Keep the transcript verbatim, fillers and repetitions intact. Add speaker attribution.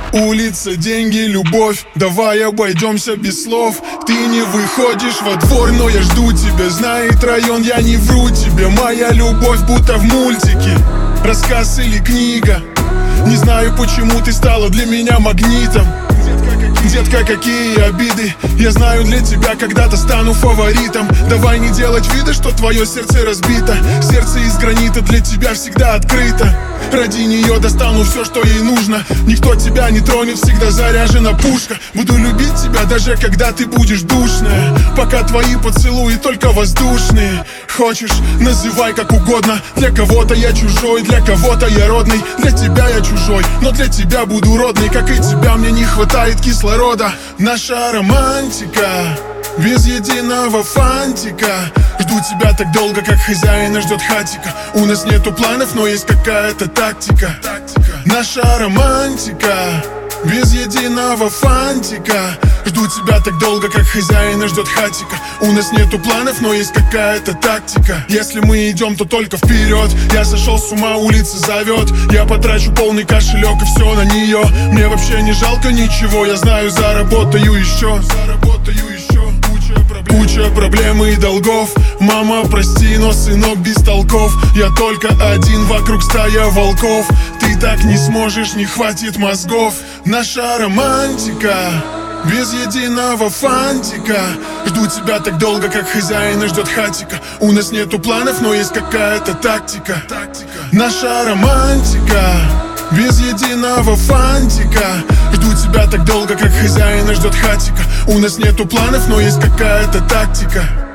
Speaker 1: Улица, деньги, любовь, давай обойдемся без слов. Ты не выходишь во двор, но я жду тебя. Знает район, я не вру тебе. Моя любовь будто в мультике, рассказ или книга. Не знаю, почему ты стала для меня магнитом. Детка, какие обиды, я знаю, для тебя когда-то стану фаворитом. Давай не делать вида, что твое сердце разбито. Сердце из гранита для тебя всегда открыто. Ради нее достану все, что ей нужно. Никто тебя не тронет, всегда заряжена пушка. Буду любить тебя, даже когда ты будешь душная. Пока твои поцелуи только воздушные. Хочешь, называй как угодно. Для кого-то я чужой, для кого-то я родный. Для тебя я чужой, но для тебя буду родный. Как и тебя, мне не хватает кислорода. Наша романтика без единого фантика. Жду тебя так долго, как хозяина ждет хатика. У нас нету планов, но есть какая-то тактика. Наша романтика без единого фантика. Жду тебя так долго, как хозяина ждет хатика. У нас нету планов, но есть какая-то тактика. Если мы идем, то только вперед. Я сошел с ума, улица зовет. Я потрачу полный кошелек и все на нее. Мне вообще не жалко ничего. Я знаю, заработаю еще. Заработаю еще. Куча проблем, Куча проблем и долгов. Мама, прости, но сынок без толков. Я только один, вокруг стая волков. Ты так не сможешь, не хватит мозгов. Наша романтика без единого фантика. Жду тебя так долго, как хозяина ждет хатика. У нас нету планов, но есть какая-то тактика. Наша романтика без единого фантика. Жду тебя так долго, как хозяина ждет хатика. У нас нету планов, но есть какая-то тактика.